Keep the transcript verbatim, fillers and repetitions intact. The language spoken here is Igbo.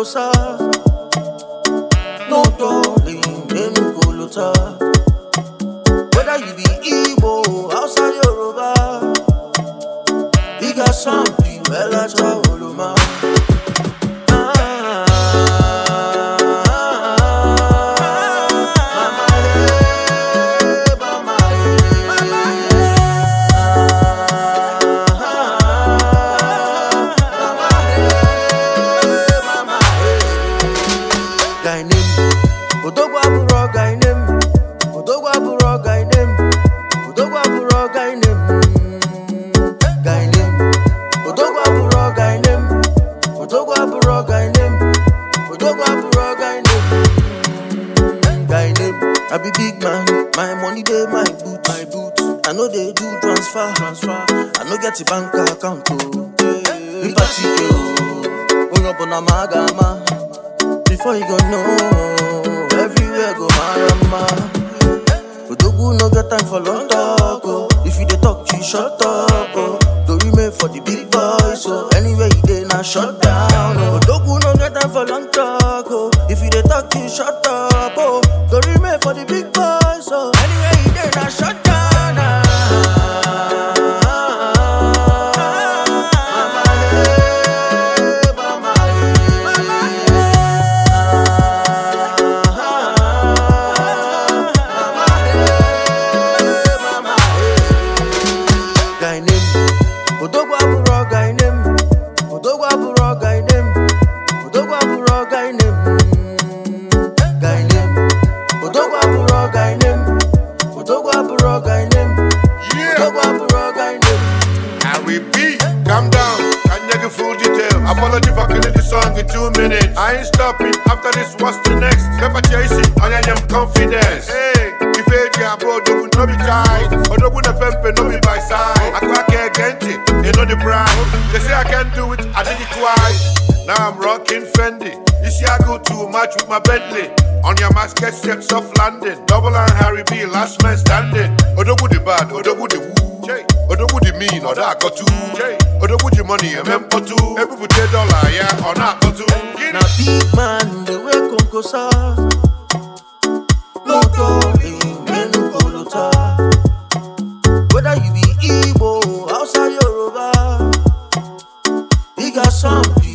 konkosa. No darling, nenu kolota. Whether you be Igbo, Hausa, Yoruba, bigger something, well I try Oloma. Guy name, Odogwa Buro guy name, Odogwa Buro guy name, Odogwa Buro guy name, guy name, Odogwa Buro guy name, Odogwa Buro guy name, Odogwa Buro guy name, guy name. I be big man, my money dey my boot, my boot. I know they do transfer, transfer. I know get the bank account too. We party yo, we up on a magama. Before you go know, everywhere go marama. Odogu no get time for long talk, oh. If you dey talk, you shut up, oh. Don't remain for the big boys, so anywhere you dey now shut down, oh. Odogu no get time for long talk, oh. If you dey talk, you shut up, oh. Don't remain for the big boys, so anywhere you dey now shut down, ah. Guy name, Odogwa Buro guy name, Odogwa Buro guy name, Odogwa Buro guy name, guy name, Odogwa Buro guy name, Odogwa Buro guy name, Odogwa Buro guy name. I will be. Calm down, I need the full detail. Apology for killing the song in two minutes. I ain't stopping. After this, what's the next? Pepper chasing, I am confidence. Hey, if it ya Odogu no be tight, Odogu na pempe no be by side. I crack against it, they know the pride. They say I can't do it, I did it twice. Now I'm rocking Fendi. You see I go too much with my Bentley. On your mask, get steps off landing. Double and Harry B, last man standing. Odogu the bad, Odogu the woo. Odogu the mean, or that got two. Odogu the money, a member two. Every put a dollar, yeah, or not got two. Now big man, the way konkosa. No darling, nenu kolota. Whether you be Igbo, Hausa, Yoruba, bigger something.